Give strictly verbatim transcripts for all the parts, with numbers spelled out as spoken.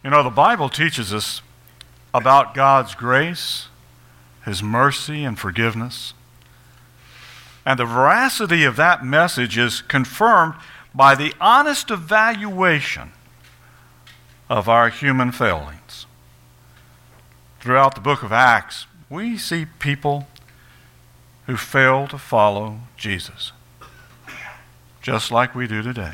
You know, the Bible teaches us about God's grace, His mercy, and forgiveness. And the veracity of that message is confirmed by the honest evaluation of our human failings. Throughout the book of Acts, we see people who fail to follow Jesus, just like we do today.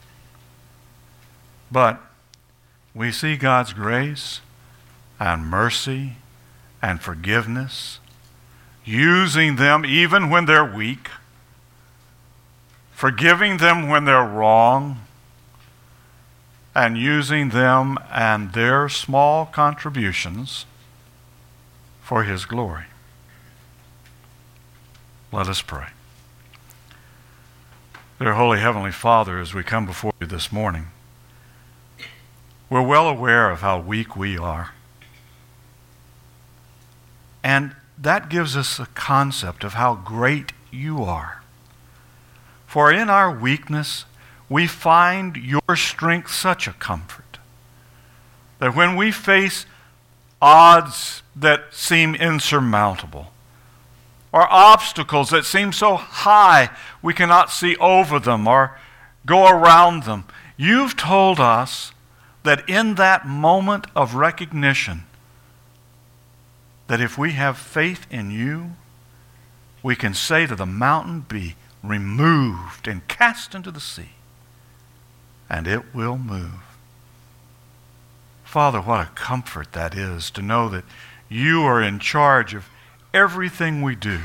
But we see God's grace and mercy and forgiveness, using them even when they're weak, forgiving them when they're wrong, and using them and their small contributions for His glory. Let us pray. Dear Holy Heavenly Father, as we come before you this morning, we're well aware of how weak we are. And that gives us a concept of how great you are. For in our weakness, we find your strength such a comfort that when we face odds that seem insurmountable, or obstacles that seem so high we cannot see over them or go around them, you've told us that in that moment of recognition, that if we have faith in you, we can say to the mountain, be removed and cast into the sea, and it will move. Father, what a comfort that is to know that you are in charge of everything we do.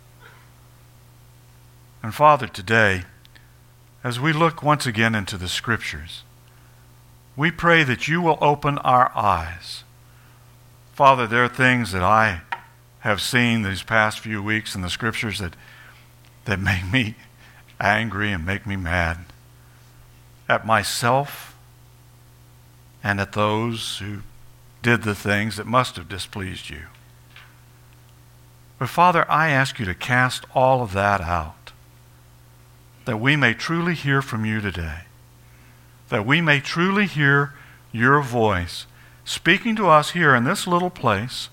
And Father, today, as we look once again into the Scriptures, we pray that you will open our eyes. Father, there are things that I have seen these past few weeks in the Scriptures that, that make me angry and make me mad at myself and at those who did the things that must have displeased you. But Father, I ask you to cast all of that out, that we may truly hear from you today, that we may truly hear your voice speaking to us here in this little place,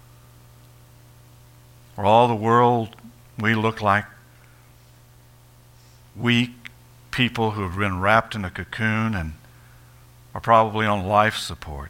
where all the world, we look like weak people who have been wrapped in a cocoon and are probably on life support.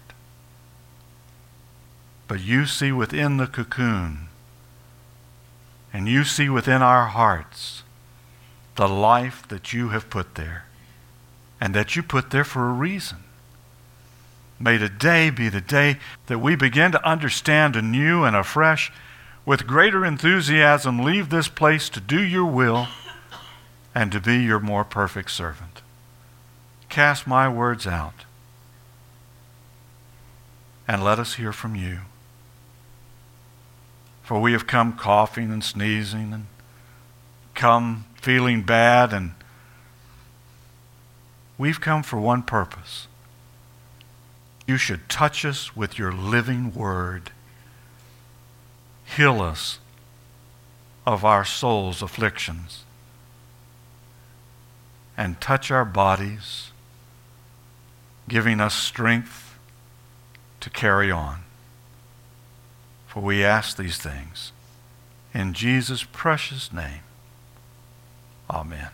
But you see within the cocoon, and you see within our hearts the life that you have put there, and that you put there for a reason. May today be the day that we begin to understand anew and afresh, with greater enthusiasm, leave this place to do your will and to be your more perfect servant. Cast my words out, and let us hear from you. For we have come coughing and sneezing and come feeling bad, and we've come for one purpose. You should touch us with your living word. Heal us of our soul's afflictions, and touch our bodies, giving us strength to carry on. For we ask these things in Jesus' precious name. Amen.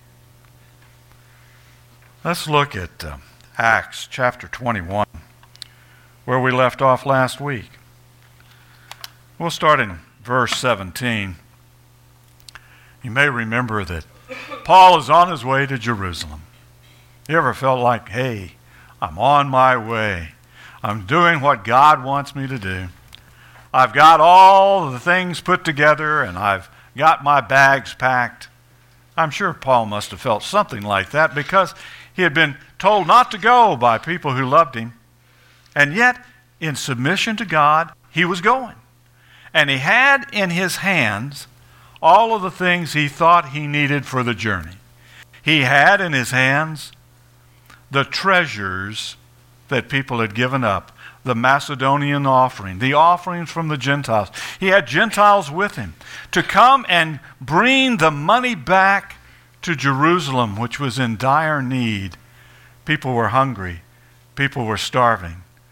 Let's look at uh, Acts chapter twenty-one, where we left off last week. We'll start in verse seventeen. You may remember that Paul is on his way to Jerusalem. You ever felt like, hey, I'm on my way. I'm doing what God wants me to do. I've got all the things put together, and I've got my bags packed. I'm sure Paul must have felt something like that, because he had been told not to go by people who loved him. And yet, in submission to God, he was going. And he had in his hands all of the things he thought he needed for the journey. He had in his hands the treasures that people had given up, the Macedonian offering, the offerings from the Gentiles. He had Gentiles with him to come and bring the money back to Jerusalem, which was in dire need. People were hungry. People were starving.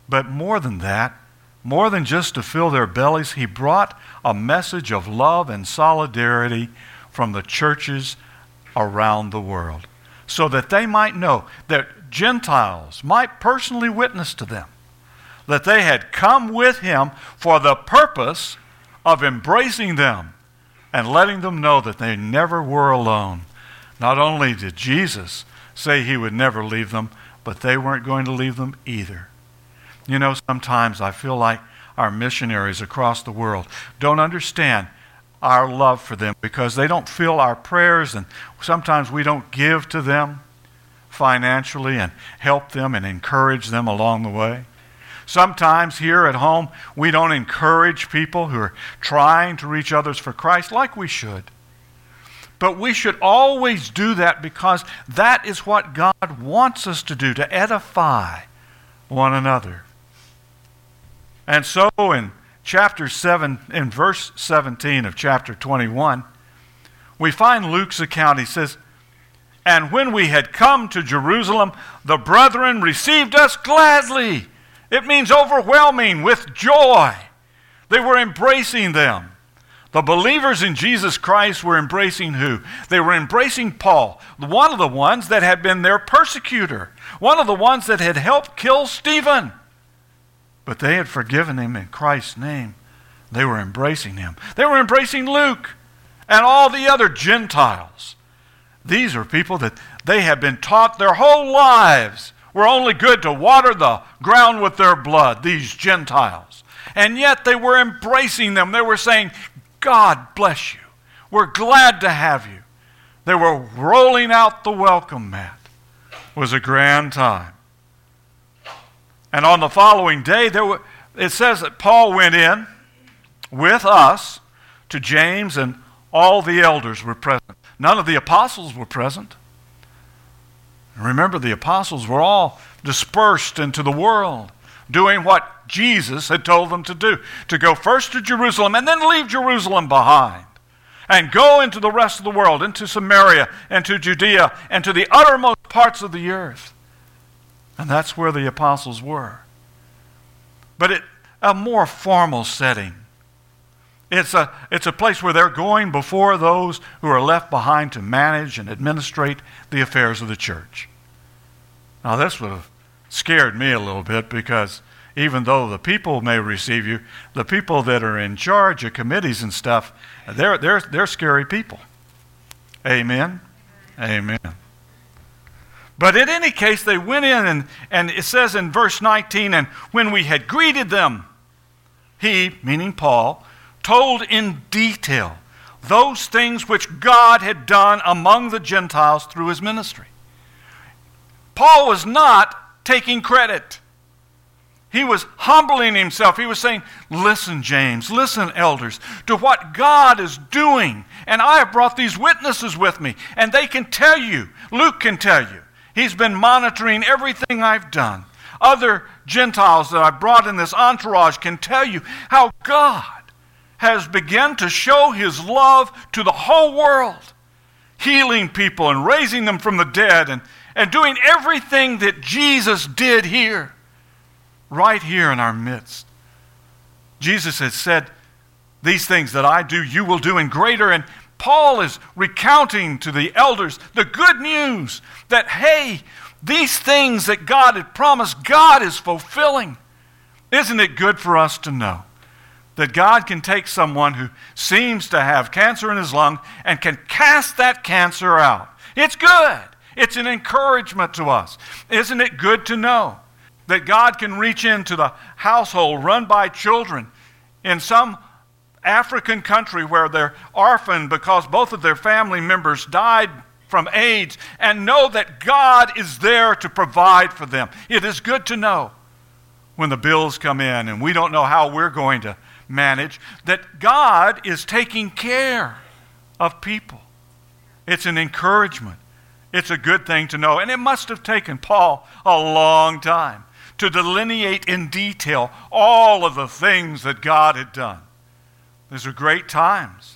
But more than that, more than just to fill their bellies, he brought a message of love and solidarity from the churches around the world, so that they might know, that Gentiles might personally witness to them, that they had come with him for the purpose of embracing them and letting them know that they never were alone. Not only did Jesus say he would never leave them, but they weren't going to leave them either. You know, sometimes I feel like our missionaries across the world don't understand our love for them because they don't feel our prayers, and sometimes we don't give to them financially and help them and encourage them along the way. Sometimes here at home, we don't encourage people who are trying to reach others for Christ like we should. But we should always do that because that is what God wants us to do, to edify one another. And so in chapter seven, in verse seventeen of chapter twenty-one, we find Luke's account. He says, "And when we had come to Jerusalem, the brethren received us gladly." It means overwhelming with joy. They were embracing them. The believers in Jesus Christ were embracing who? They were embracing Paul, one of the ones that had been their persecutor, one of the ones that had helped kill Stephen. But they had forgiven him in Christ's name. They were embracing him. They were embracing Luke and all the other Gentiles. These are people that they had been taught their whole lives were only good to water the ground with their blood, these Gentiles. And yet they were embracing them. They were saying, "God bless you. We're glad to have you." They were rolling out the welcome mat. It was a grand time. And on the following day, there were, it says that Paul went in with us to James, and all the elders were present. None of the apostles were present. Remember, the apostles were all dispersed into the world, doing what Jesus had told them to do, to go first to Jerusalem and then leave Jerusalem behind, and go into the rest of the world, into Samaria, and to Judea, and to the uttermost parts of the earth. And that's where the apostles were. But it, a more formal setting. It's a, it's a place where they're going before those who are left behind to manage and administrate the affairs of the church. Now this would have scared me a little bit, because even though the people may receive you, the people that are in charge of committees and stuff, they're, they're, they're scary people. Amen? Amen. But in any case, they went in, and, and it says in verse nineteen, "And when we had greeted them, he," meaning Paul, "told in detail those things which God had done among the Gentiles through his ministry." Paul was not taking credit. He was humbling himself. He was saying, "Listen, James, listen, elders, to what God is doing. And I have brought these witnesses with me, and they can tell you, Luke can tell you, he's been monitoring everything I've done. Other Gentiles that I brought in this entourage can tell you how God has begun to show his love to the whole world, healing people and raising them from the dead, and, and doing everything that Jesus did here, right here in our midst. Jesus has said, "These things that I do, you will do in greater." And Paul is recounting to the elders the good news that, hey, these things that God had promised, God is fulfilling. Isn't it good for us to know that God can take someone who seems to have cancer in his lung and can cast that cancer out? It's good. It's an encouragement to us. Isn't it good to know that God can reach into the household run by children in some African country where they're orphaned because both of their family members died from AIDS, and know that God is there to provide for them? It is good to know when the bills come in and we don't know how we're going to manage, that God is taking care of people. It's an encouragement. It's a good thing to know. And it must have taken Paul a long time to delineate in detail all of the things that God had done. These are great times.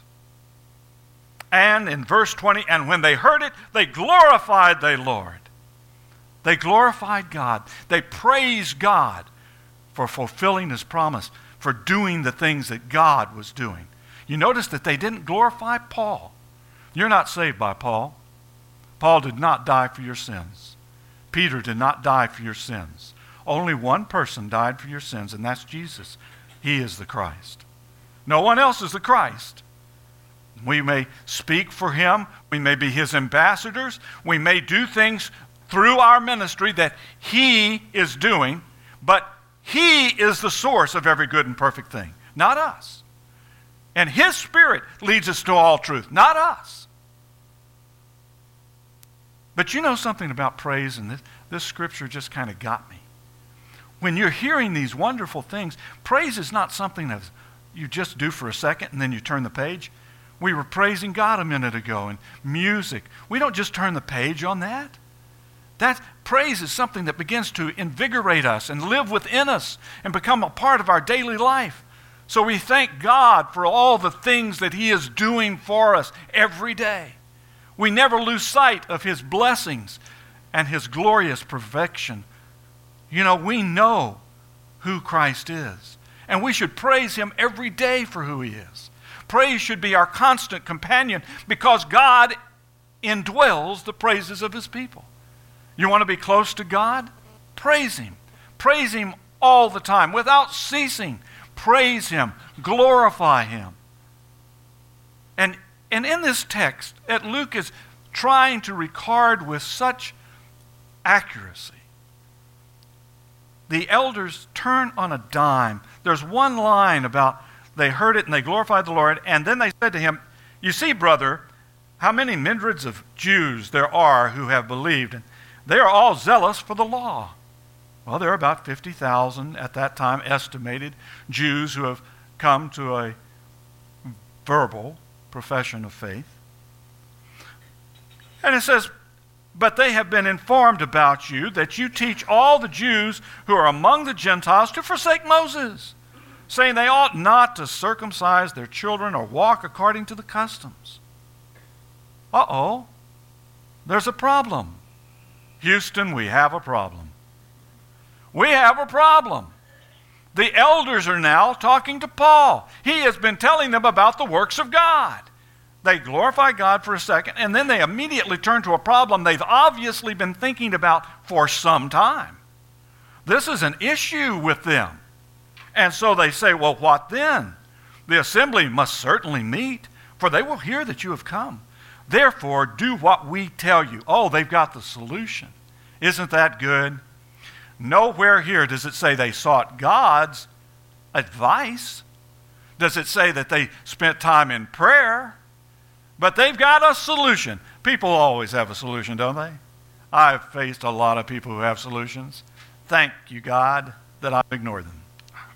And in verse twenty, "And when they heard it, they glorified the Lord." They glorified God. They praised God for fulfilling his promise, for doing the things that God was doing. You notice that they didn't glorify Paul. You're not saved by Paul. Paul did not die for your sins. Peter did not die for your sins. Only one person died for your sins, and that's Jesus. He is the Christ. No one else is the Christ. We may speak for him. We may be his ambassadors. We may do things through our ministry that he is doing, but he is the source of every good and perfect thing, not us. And his Spirit leads us to all truth, not us. But you know something about praise, and this, this scripture just kind of got me. When you're hearing these wonderful things, praise is not something that you just do for a second and then you turn the page. We were praising God a minute ago, and music. We don't just turn the page on that. That praise is something that begins to invigorate us and live within us and become a part of our daily life. So we thank God for all the things that he is doing for us every day. We never lose sight of his blessings and his glorious perfection. You know, we know who Christ is, and we should praise him every day for who he is. Praise should be our constant companion because God indwells the praises of his people. You want to be close to God? Praise him. Praise him all the time without ceasing. Praise him. Glorify him. And, and in this text that Luke is trying to record with such accuracy, the elders turn on a dime. There's one line about they heard it and they glorified the Lord, and then they said to him, "You see, brother, how many myriads of Jews there are who have believed, and they are all zealous for the law." Well, there are about fifty thousand at that time estimated Jews who have come to a verbal profession of faith. And it says, "But they have been informed about you that you teach all the Jews who are among the Gentiles to forsake Moses, saying they ought not to circumcise their children or walk according to the customs." Uh-oh, there's a problem. Houston, we have a problem. We have a problem. The elders are now talking to Paul. He has been telling them about the works of God. They glorify God for a second, and then they immediately turn to a problem they've obviously been thinking about for some time. This is an issue with them. And so they say, "Well, what then? The assembly must certainly meet, for they will hear that you have come. Therefore, do what we tell you." Oh, they've got the solution. Isn't that good? Nowhere here does it say they sought God's advice. Does it say that they spent time in prayer? But they've got a solution. People always have a solution, don't they? I've faced a lot of people who have solutions. Thank you, God, that I've ignored them.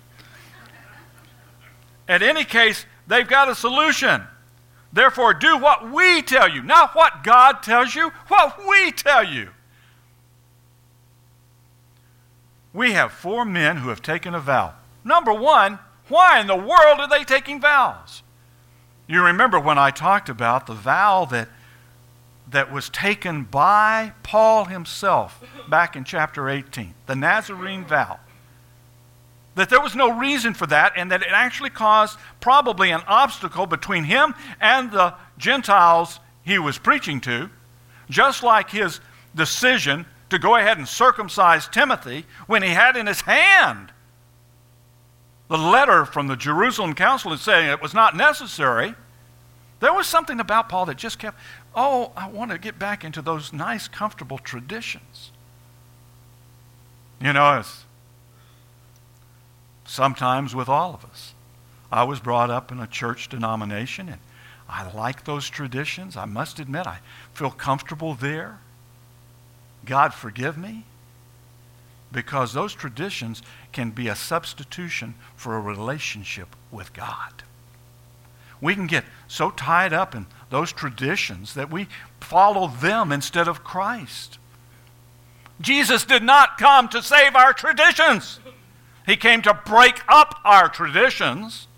In any case, they've got a solution. Therefore, do what we tell you. Not what God tells you, what we tell you. We have four men who have taken a vow. Number one, why in the world are they taking vows? You remember when I talked about the vow that, that was taken by Paul himself back in chapter eighteen, the Nazarene vow. That there was no reason for that, and that it actually caused probably an obstacle between him and the Gentiles he was preaching to, just like his decision to go ahead and circumcise Timothy when he had in his hand the letter from the Jerusalem council saying it was not necessary. There was something about Paul that just kept, oh, I want to get back into those nice, comfortable traditions. You know, it's sometimes with all of us. I was brought up in a church denomination, and I like those traditions. I must admit, I feel comfortable there. God forgive me, because those traditions can be a substitution for a relationship with God. We can get so tied up in those traditions that we follow them instead of Christ. Jesus did not come to save our traditions. He came to break up our traditions.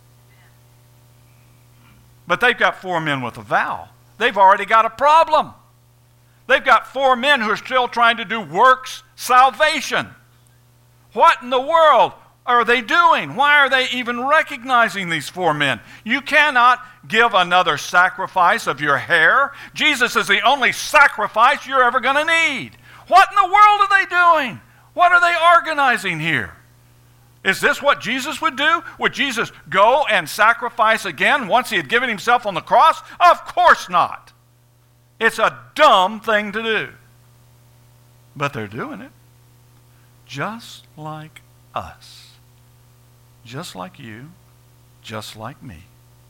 But they've got four men with a vow. They've already got a problem. They've got four men who are still trying to do works salvation. What in the world are they doing? Why are they even recognizing these four men? You cannot give another sacrifice of your hair. Jesus is the only sacrifice you're ever going to need. What in the world are they doing? What are they organizing here? Is this what Jesus would do? Would Jesus go and sacrifice again once he had given himself on the cross? Of course not. It's a dumb thing to do. But they're doing it just like us. Just like you, just like me.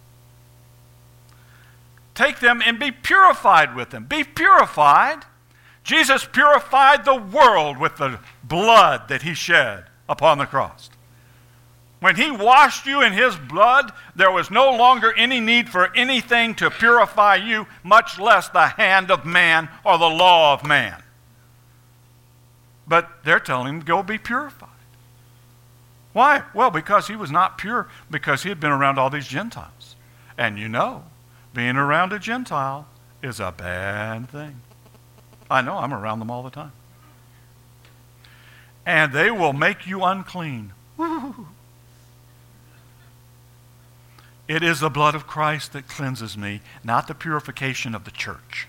Take them and be purified with them. Be purified. Jesus purified the world with the blood that he shed upon the cross. When he washed you in his blood, there was no longer any need for anything to purify you, much less the hand of man or the law of man. But they're telling him to go be purified. Why? Well, because he was not pure, because he had been around all these Gentiles. And you know, being around a Gentile is a bad thing. I know, I'm around them all the time. And they will make you unclean. Woo. It is the blood of Christ that cleanses me, not the purification of the church.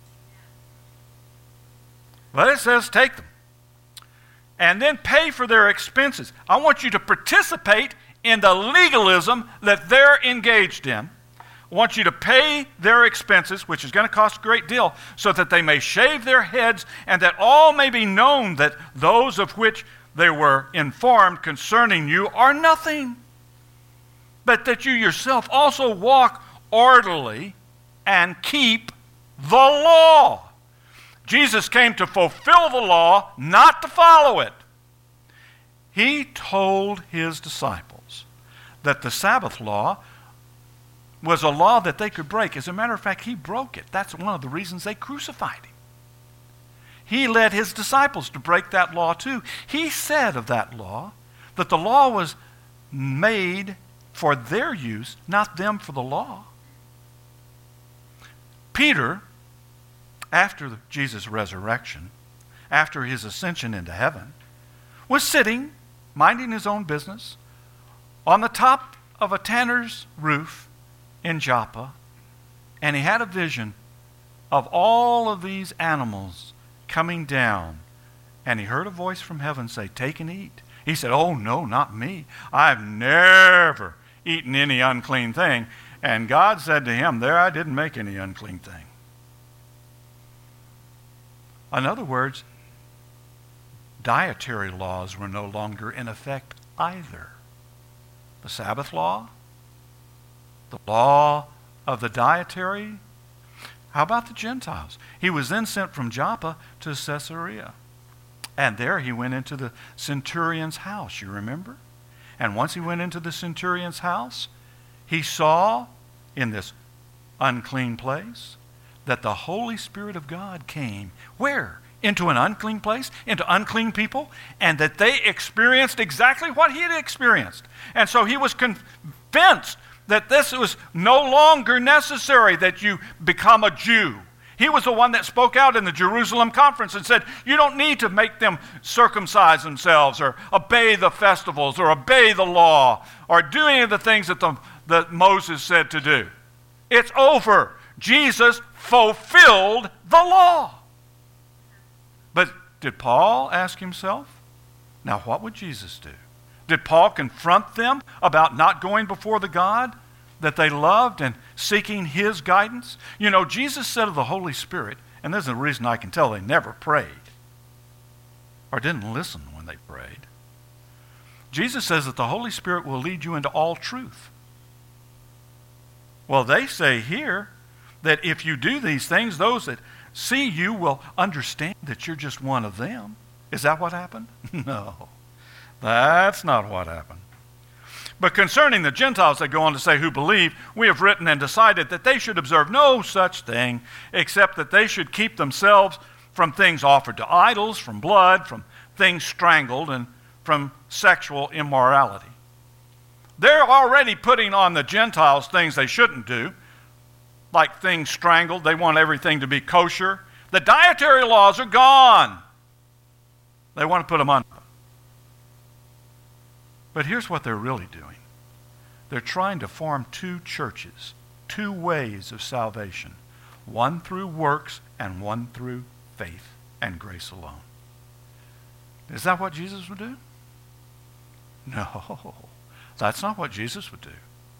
But it says take them. And then pay for their expenses. I want you to participate in the legalism that they're engaged in. I want you to pay their expenses, which is going to cost a great deal, so that they may shave their heads, and that all may be known that those of which they were informed concerning you are nothing, but that you yourself also walk orderly and keep the law. Jesus came to fulfill the law, not to follow it. He told his disciples that the Sabbath law was a law that they could break. As a matter of fact, he broke it. That's one of the reasons they crucified him. He led his disciples to break that law too. He said of that law that the law was made for their use, not them for the law. Peter, after Jesus' resurrection, after his ascension into heaven, was sitting, minding his own business, on the top of a tanner's roof in Joppa, and he had a vision of all of these animals coming down, and he heard a voice from heaven say, "Take and eat." He said, "Oh no, not me. I've never eaten any unclean thing." And God said to him, "There, I didn't make any unclean thing." In other words, dietary laws were no longer in effect either. The Sabbath law, the law of the dietary. How about the Gentiles? He was then sent from Joppa to Caesarea. And there he went into the centurion's house, you remember? And once he went into the centurion's house, he saw in this unclean place that the Holy Spirit of God came. Where? Into an unclean place, into unclean people, and that they experienced exactly what he had experienced. And so he was convinced that this was no longer necessary that you become a Jew. He was the one that spoke out in the Jerusalem conference and said, you don't need to make them circumcise themselves or obey the festivals or obey the law or do any of the things that, the, that Moses said to do. It's over. Jesus fulfilled the law. But did Paul ask himself, now what would Jesus do? Did Paul confront them about not going before the God that they loved and seeking his guidance? You know, Jesus said of the Holy Spirit, and there's a reason I can tell they never prayed or didn't listen when they prayed. Jesus says that the Holy Spirit will lead you into all truth. Well, they say here that if you do these things, those that see you will understand that you're just one of them. Is that what happened? No, that's not what happened. But concerning the Gentiles, they go on to say, who believe, we have written and decided that they should observe no such thing, except that they should keep themselves from things offered to idols, from blood, from things strangled, and from sexual immorality. They're already putting on the Gentiles things they shouldn't do, like things strangled. They want everything to be kosher. The dietary laws are gone. They want to put them on. But here's what they're really doing. They're trying to form two churches, two ways of salvation, one through works and one through faith and grace alone. Is that what Jesus would do? No, that's not what Jesus would do.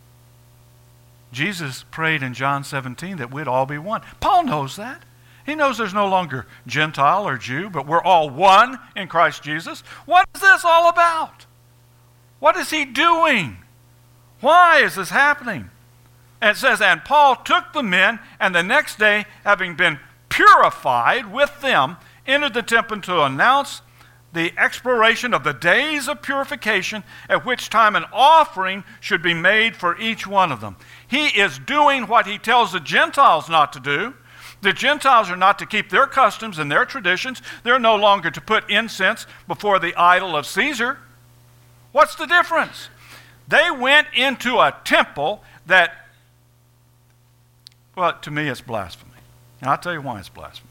Jesus prayed in John seventeen that we'd all be one. Paul knows that. He knows there's no longer Gentile or Jew, but we're all one in Christ Jesus. What is this all about? What is he doing? Why is this happening? And it says, and Paul took the men, and the next day, having been purified with them, entered the temple to announce the expiration of the days of purification, at which time an offering should be made for each one of them. He is doing what he tells the Gentiles not to do. The Gentiles are not to keep their customs and their traditions. They're no longer to put incense before the idol of Caesar. What's the difference? They went into a temple that, well, to me it's blasphemy. And I'll tell you why it's blasphemy.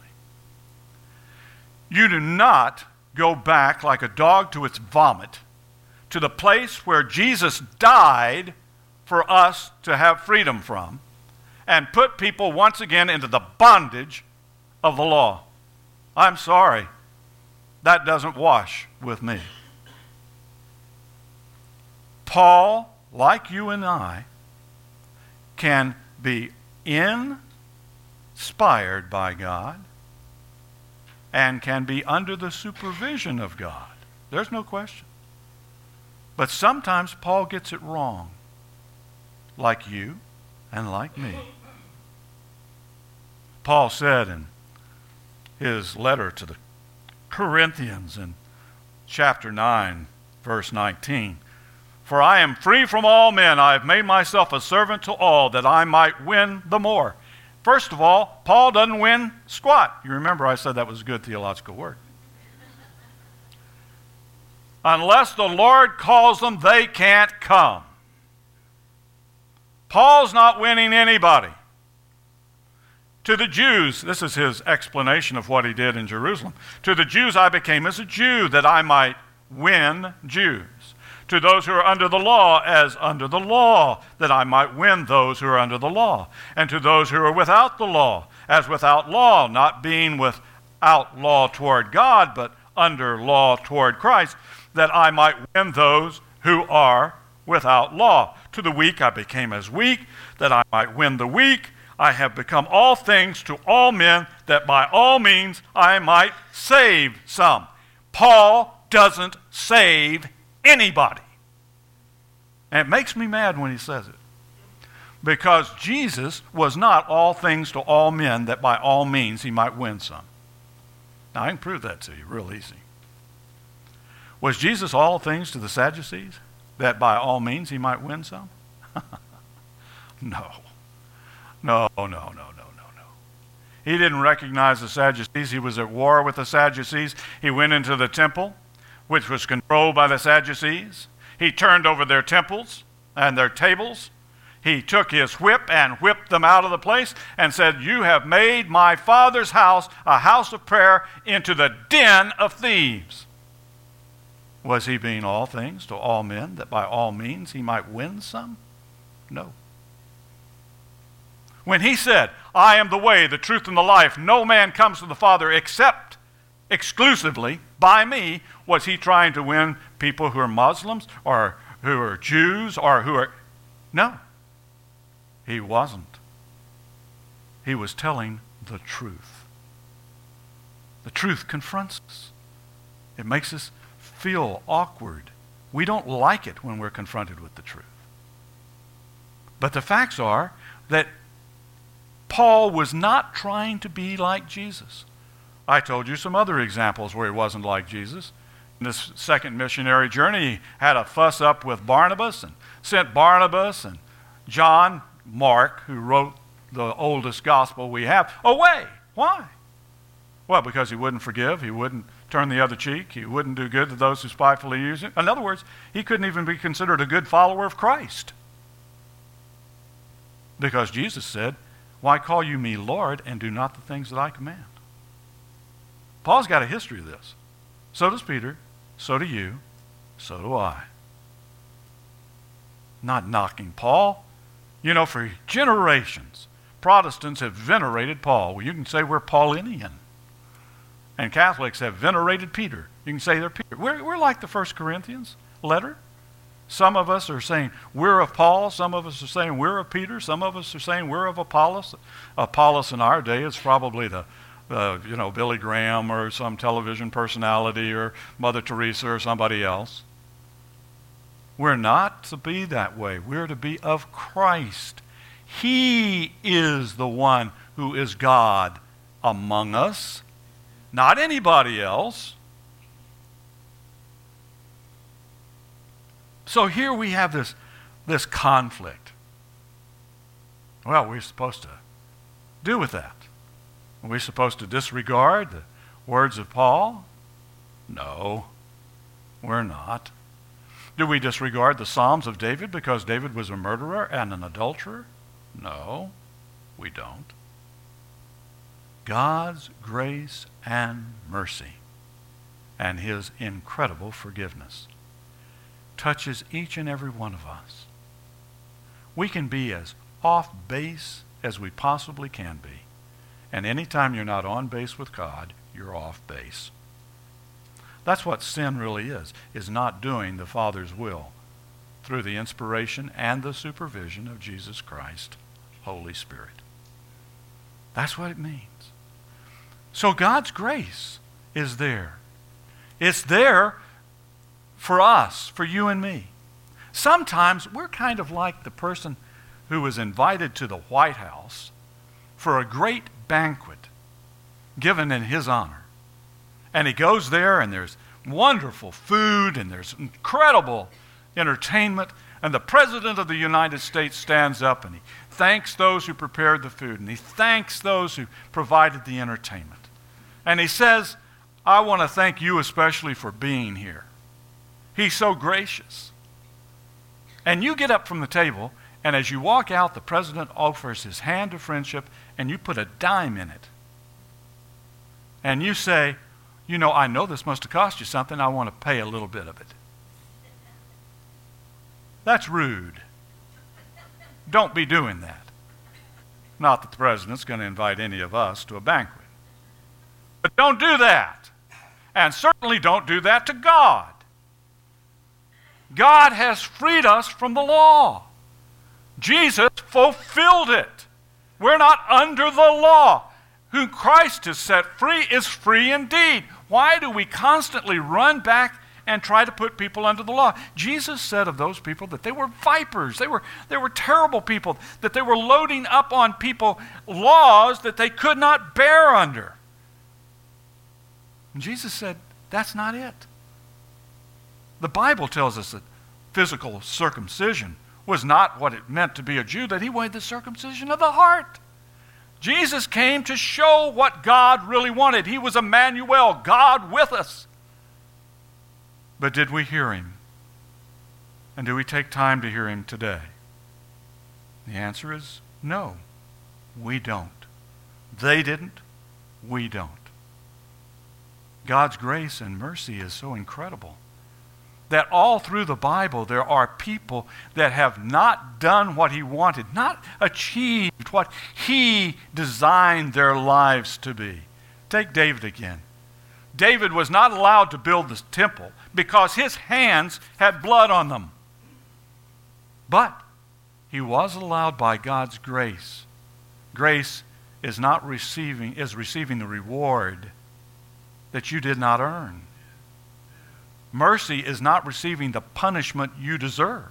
You do not go back like a dog to its vomit to the place where Jesus died for us to have freedom from, and put people once again into the bondage of the law. I'm sorry. That doesn't wash with me. Paul, like you and I, can be inspired by God and can be under the supervision of God. There's no question. But sometimes Paul gets it wrong, like you and like me. Paul said in his letter to the Corinthians in chapter nine, verse nineteen, for I am free from all men. I have made myself a servant to all that I might win the more. First of all, Paul doesn't win squat. You remember I said that was a good theological word. Unless the Lord calls them, they can't come. Paul's not winning anybody. To the Jews, this is his explanation of what he did in Jerusalem. To the Jews I became as a Jew that I might win Jews. To those who are under the law as under the law, that I might win those who are under the law. And to those who are without the law, as without law, not being without law toward God, but under law toward Christ, that I might win those who are without law. To the weak I became as weak, that I might win the weak. I have become all things to all men, that by all means I might save some. Paul doesn't save anybody. And it makes me mad when he says it. Because Jesus was not all things to all men, that by all means he might win some. Now I can prove that to you real easy. Was Jesus all things to the Sadducees, that by all means he might win some? No. No, no, no, no, no, no. He didn't recognize the Sadducees. He was at war with the Sadducees. He went into the temple, which was controlled by the Sadducees. He turned over their temples and their tables. He took his whip and whipped them out of the place and said, you have made my Father's house a house of prayer into the den of thieves. Was he being all things to all men, that by all means he might win some? No. When he said, I am the way, the truth, and the life, no man comes to the Father except exclusively by me, was he trying to win people who are Muslims or who are Jews or who are... No, he wasn't. He was telling the truth. The truth confronts us. It makes us feel awkward. We don't like it when we're confronted with the truth. But the facts are that Paul was not trying to be like Jesus. I told you some other examples where he wasn't like Jesus. In this second missionary journey, he had a fuss up with Barnabas and sent Barnabas and John, Mark, who wrote the oldest gospel we have, away. Why? Well, because he wouldn't forgive, he wouldn't turn the other cheek, he wouldn't do good to those who spitefully use him. In other words, he couldn't even be considered a good follower of Christ. Because Jesus said, why call you me Lord and do not the things that I command? Paul's got a history of this. So does Peter. So do you. So do I. Not knocking Paul. You know, for generations, Protestants have venerated Paul. Well, you can say we're Paulinian. And Catholics have venerated Peter. You can say they're Peter. We're, we're like the First Corinthians letter. Some of us are saying we're of Paul. Some of us are saying we're of Peter. Some of us are saying we're of Apollos. Apollos in our day is probably the, uh, you know, Billy Graham or some television personality or Mother Teresa or somebody else. We're not to be that way. We're to be of Christ. He is the one who is God among us, not anybody else. So here we have this, this conflict. Well, we're supposed to do with that. Are we supposed to disregard the words of Paul? No, we're not. Do we disregard the Psalms of David because David was a murderer and an adulterer? No, we don't. God's grace and mercy and his incredible forgiveness touches each and every one of us. We can be as off base as we possibly can be. And anytime you're not on base with God, you're off base. That's what sin really is, is not doing the Father's will through the inspiration and the supervision of Jesus Christ, Holy Spirit. That's what it means. So God's grace is there. It's there for us, for you and me. Sometimes we're kind of like the person who was invited to the White House for a great banquet given in his honor. And he goes there and there's wonderful food and there's incredible entertainment. And the President of the United States stands up and he thanks those who prepared the food and he thanks those who provided the entertainment. And he says, I want to thank you especially for being here. He's so gracious. And you get up from the table, and as you walk out, the president offers his hand of friendship, and you put a dime in it. And you say, you know, I know this must have cost you something. I want to pay a little bit of it. That's rude. Don't be doing that. Not that the president's going to invite any of us to a banquet. But don't do that. And certainly don't do that to God. God has freed us from the law. Jesus fulfilled it. We're not under the law. Whom Christ has set free is free indeed. Why do we constantly run back and try to put people under the law? Jesus said of those people that they were vipers. They were, they were terrible people, that they were loading up on people laws that they could not bear under. And Jesus said, that's not it. The Bible tells us that physical circumcision was not what it meant to be a Jew, that he wanted the circumcision of the heart. Jesus came to show what God really wanted. He was Emmanuel, God with us. But did we hear him? And do we take time to hear him today? The answer is no, we don't. They didn't, we don't. God's grace and mercy is so incredible that all through the Bible there are people that have not done what he wanted, not achieved what he designed their lives to be. Take David again. David was not allowed to build the temple because his hands had blood on them. But he was allowed by God's grace. Grace is not receiving, is receiving the reward that you did not earn. Mercy is not receiving the punishment you deserve.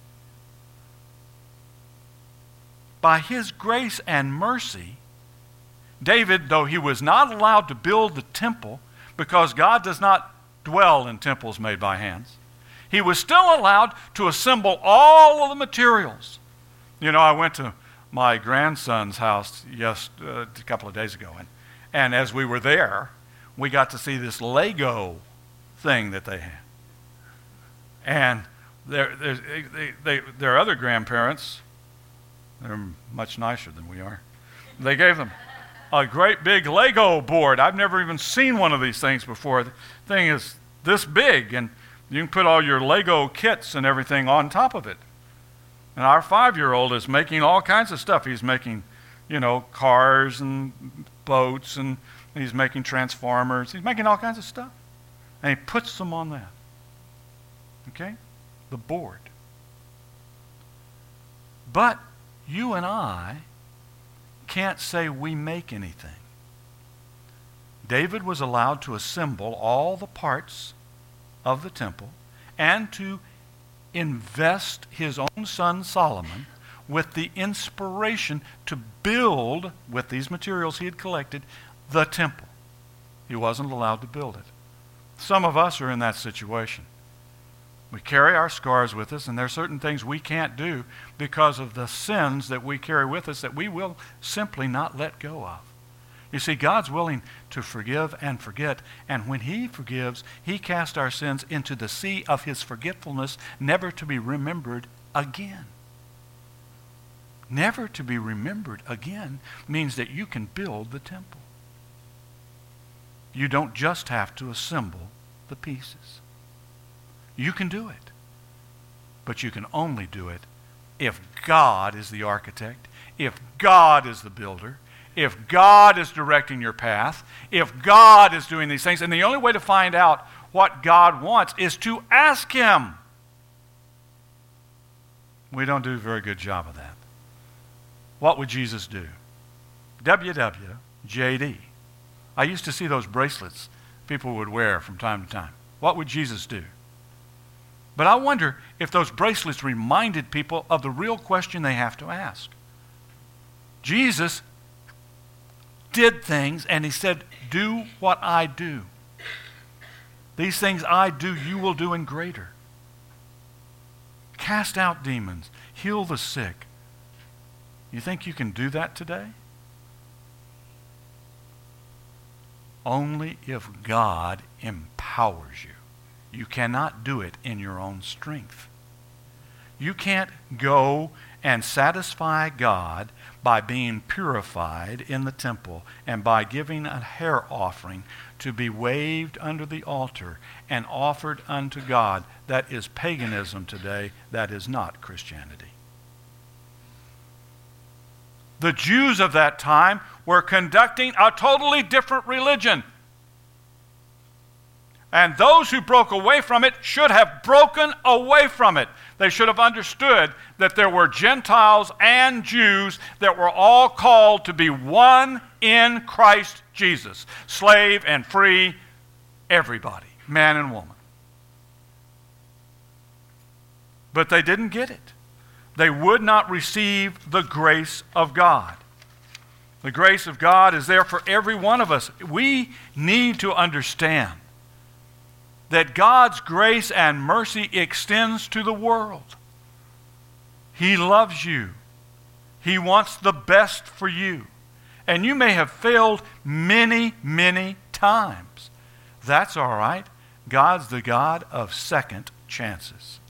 By his grace and mercy, David, though he was not allowed to build the temple because God does not dwell in temples made by hands, he was still allowed to assemble all of the materials. You know, I went to my grandson's house yes, uh, a couple of days ago, and, and as we were there, we got to see this Lego thing that they had. And their, they, they, their other grandparents, they're much nicer than we are, they gave them a great big Lego board. I've never even seen one of these things before. The thing is this big, and you can put all your Lego kits and everything on top of it. And our five-year-old is making all kinds of stuff. He's making, you know, cars and boats, and he's making transformers. He's making all kinds of stuff. And he puts them on that. Okay? The board. But you and I can't say we make anything. David was allowed to assemble all the parts of the temple and to invest his own son Solomon with the inspiration to build, with these materials he had collected, the temple. He wasn't allowed to build it. Some of us are in that situation. We carry our scars with us, and there are certain things we can't do because of the sins that we carry with us that we will simply not let go of. You see, God's willing to forgive and forget, and when he forgives, he casts our sins into the sea of his forgetfulness, never to be remembered again. Never to be remembered again means that you can build the temple. You don't just have to assemble the pieces. You can do it, but you can only do it if God is the architect, if God is the builder, if God is directing your path, if God is doing these things. And the only way to find out what God wants is to ask him. We don't do a very good job of that. What would Jesus do? W W J D. I used to see those bracelets people would wear from time to time. What would Jesus do? But I wonder if those bracelets reminded people of the real question they have to ask. Jesus did things, and he said, do what I do. These things I do, you will do in greater. Cast out demons. Heal the sick. You think you can do that today? Only if God empowers you. You cannot do it in your own strength. You can't go and satisfy God by being purified in the temple and by giving a hair offering to be waved under the altar and offered unto God. That is paganism today. That is not Christianity. The Jews of that time were conducting a totally different religion. And those who broke away from it should have broken away from it. They should have understood that there were Gentiles and Jews that were all called to be one in Christ Jesus. Slave and free, everybody, man and woman. But they didn't get it. They would not receive the grace of God. The grace of God is there for every one of us. We need to understand that God's grace and mercy extends to the world. He loves you. He wants the best for you. And you may have failed many, many times. That's all right. God's the God of second chances.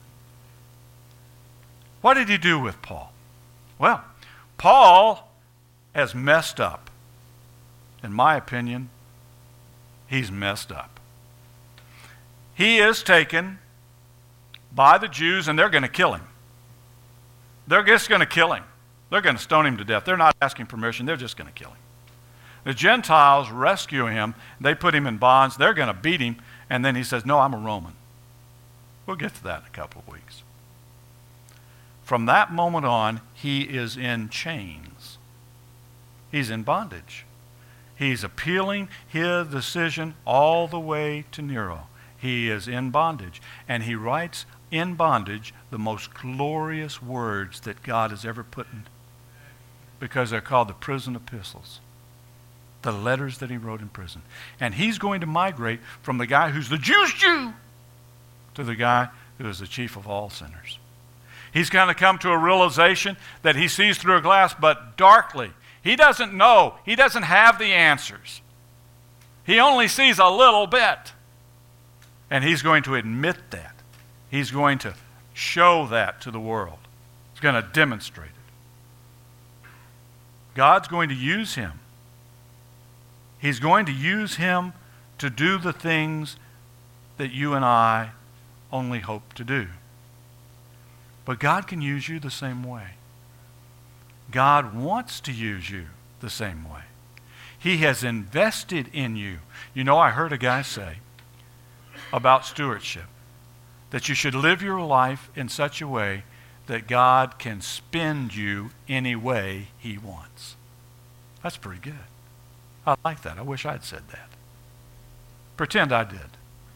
What did he do with Paul? Well, Paul has messed up. In my opinion, he's messed up. He is taken by the Jews, and they're going to kill him. They're just going to kill him. They're going to stone him to death. They're not asking permission. They're just going to kill him. The Gentiles rescue him. They put him in bonds. They're going to beat him. And then he says, no, I'm a Roman. We'll get to that in a couple of weeks. From that moment on, he is in chains. He's in bondage. He's appealing his decision all the way to Nero. He is in bondage. And he writes in bondage the most glorious words that God has ever put in, because they're called the prison epistles. The letters that he wrote in prison. And he's going to migrate from the guy who's the Jew's Jew to the guy who is the chief of all sinners. He's going to come to a realization that he sees through a glass, but darkly. He doesn't know. He doesn't have the answers. He only sees a little bit. And he's going to admit that. He's going to show that to the world. He's going to demonstrate it. God's going to use him. He's going to use him to do the things that you and I only hope to do. But God can use you the same way. God wants to use you the same way. He has invested in you. You know, I heard a guy say about stewardship that you should live your life in such a way that God can spend you any way he wants. That's pretty good. I like that. I wish I'd said that. Pretend I did.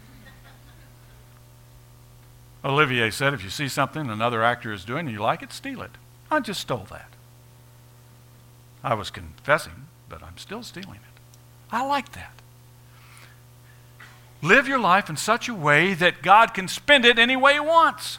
Olivier said, if you see something another actor is doing and you like it, steal it. I just stole that. I was confessing, but I'm still stealing it. I like that. Live your life in such a way that God can spend it any way he wants.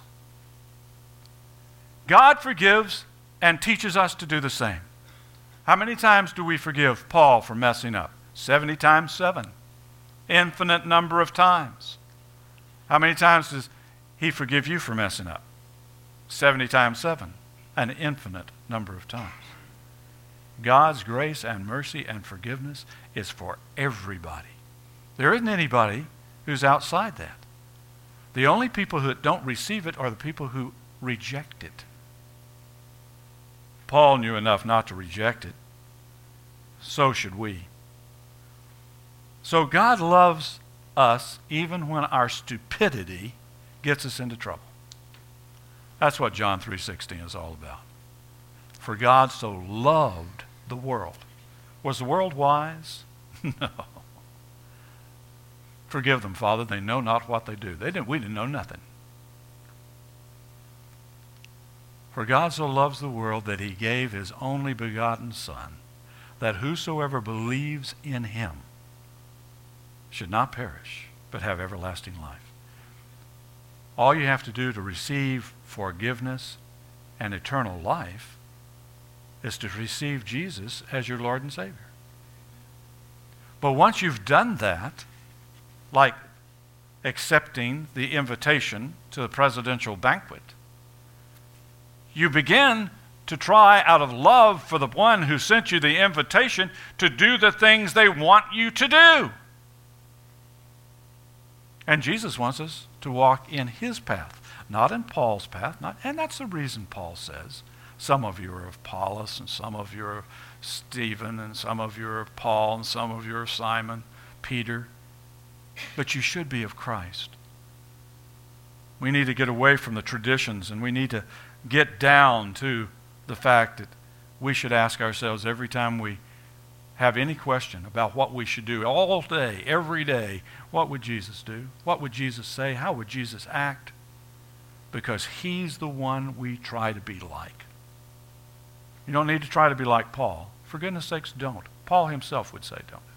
God forgives and teaches us to do the same. How many times do we forgive Paul for messing up? seventy times seven. Infinite number of times. How many times does he forgive you for messing up? seventy times seven. An infinite number of times. God's grace and mercy and forgiveness is for everybody. There isn't anybody who's outside that. The only people who don't receive it are the people who reject it. Paul knew enough not to reject it. So should we. So God loves us even when our stupidity gets us into trouble. That's what John three sixteen is all about. For God so loved the world. Was the world wise? No. Forgive them, Father. They know not what they do. They didn't, we didn't know nothing. For God so loves the world that he gave his only begotten Son, that whosoever believes in him should not perish, but have everlasting life. All you have to do to receive forgiveness and eternal life is to receive Jesus as your Lord and Savior. But once you've done that, like accepting the invitation to the presidential banquet, you begin to try out of love for the one who sent you the invitation to do the things they want you to do. And Jesus wants us to walk in his path, not in Paul's path. Not, and that's the reason Paul says, some of you are of Apollos, and some of you are of Stephen, and some of you are of Paul, and some of you are of Simon, Peter. But you should be of Christ. We need to get away from the traditions, and we need to get down to the fact that we should ask ourselves every time we have any question about what we should do all day, every day, what would Jesus do? What would Jesus say? How would Jesus act? Because he's the one we try to be like. You don't need to try to be like Paul. For goodness sakes, don't. Paul himself would say don't.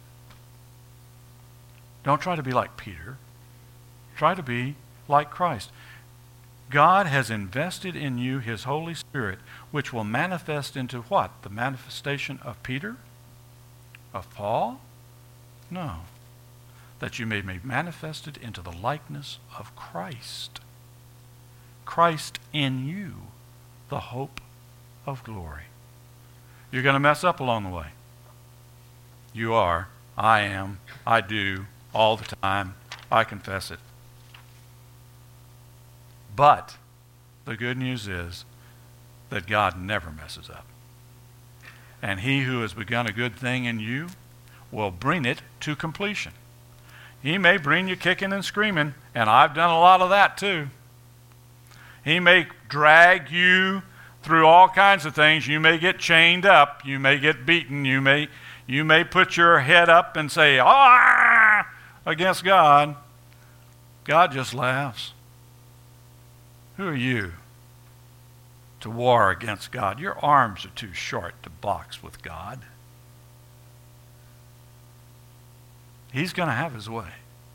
Don't try to be like Peter. Try to be like Christ. God has invested in you his Holy Spirit, which will manifest into what? The manifestation of Peter? Of Paul? No. That you may be manifested into the likeness of Christ. Christ in you, the hope of glory. You're going to mess up along the way. You are. I am. I do. All the time. I confess it. But the good news is that God never messes up. And he who has begun a good thing in you will bring it to completion. He may bring you kicking and screaming, and I've done a lot of that too. He may drag you through all kinds of things. You may get chained up. You may get beaten. You may, you may put your head up and say, ah, against God. God just laughs. Who are you to war against God? Your arms are too short to box with God. He's going to have his way.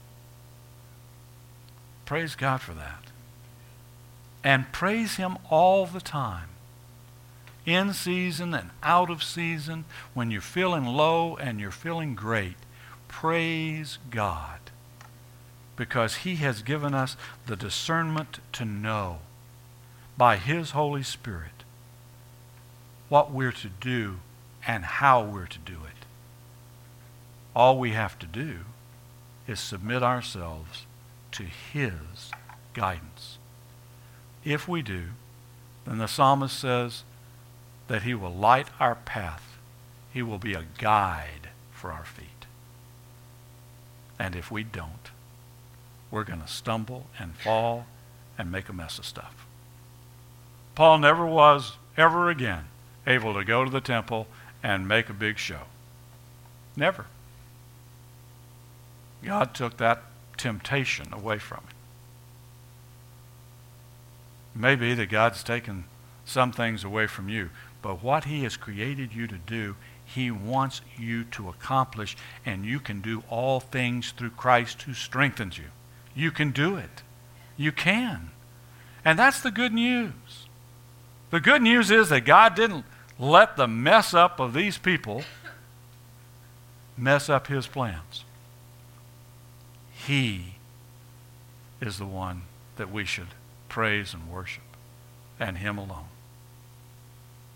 Praise God for that. And praise him all the time. In season and out of season, when you're feeling low and you're feeling great, praise God. Because he has given us the discernment to know by his Holy Spirit what we're to do and how we're to do it. All we have to do is submit ourselves to his guidance. If we do, then the psalmist says that he will light our path. He will be a guide for our feet. And if we don't, we're going to stumble and fall and make a mess of stuff. Paul never was, ever again, able to go to the temple and make a big show. Never. God took that temptation away from him. Maybe that God's taken some things away from you, but what he has created you to do, he wants you to accomplish, and you can do all things through Christ who strengthens you. You can do it. You can. And that's the good news. The good news is that God didn't let the mess up of these people mess up his plans. He is the one that we should praise and worship, and him alone.